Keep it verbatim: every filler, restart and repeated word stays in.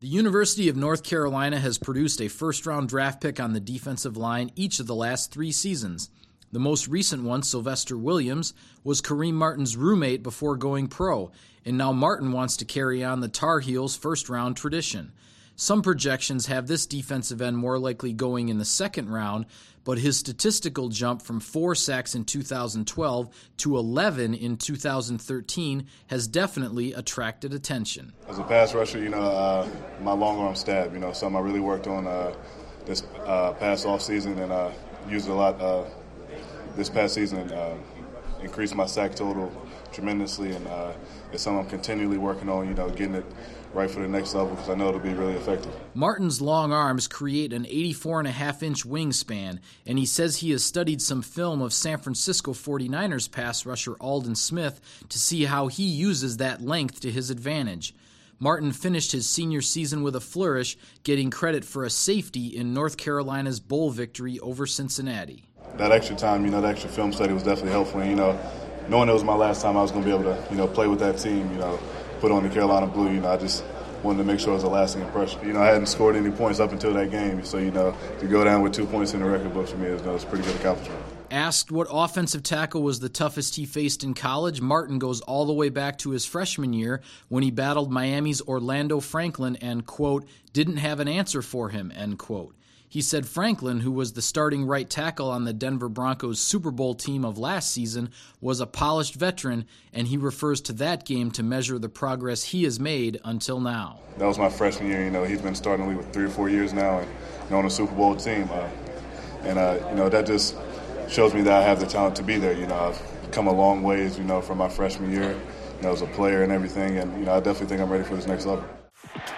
The University of North Carolina has produced a first-round draft pick on the defensive line each of the last three seasons. The most recent one, Sylvester Williams, was Kareem Martin's roommate before going pro, and now Martin wants to carry on the Tar Heels' first-round tradition. Some projections have this defensive end more likely going in the second round, but his statistical jump from four sacks in two thousand twelve to eleven in two thousand thirteen has definitely attracted attention. As a pass rusher, you know, uh, my long arm stab, you know, something I really worked on uh, this uh, past off season and uh, used it a lot uh, this past season. Uh, increased my sack total tremendously, and uh, it's something I'm continually working on, you know, getting it right for the next level because I know it'll be really effective. Martin's long arms create an eighty-four and a half inch wingspan, and he says he has studied some film of San Francisco forty-niners pass rusher Aldon Smith to see how he uses that length to his advantage. Martin finished his senior season with a flourish, getting credit for a safety in North Carolina's bowl victory over Cincinnati. That extra time, you know, that extra film study was definitely helpful. And, you know, knowing it was my last time I was going to be able to, you know, play with that team, you know, put on the Carolina blue, you know, I just wanted to make sure it was a lasting impression. You know, I hadn't scored any points up until that game, so, you know, to go down with two points in the record book for me is, you know, it's a pretty good accomplishment. Asked what offensive tackle was the toughest he faced in college, Martin goes all the way back to his freshman year when he battled Miami's Orlando Franklin and, quote, didn't have an answer for him, end quote. He said Franklin, who was the starting right tackle on the Denver Broncos Super Bowl team of last season, was a polished veteran, and he refers to that game to measure the progress he has made until now. That was my freshman year. You know, he's been starting the league for three or four years now, and you know, on a Super Bowl team. Uh, and, uh, you know, that just shows me that I have the talent to be there. You know, I've come a long ways, you know, from my freshman year, you know, as a player and everything. And, you know, I definitely think I'm ready for this next level.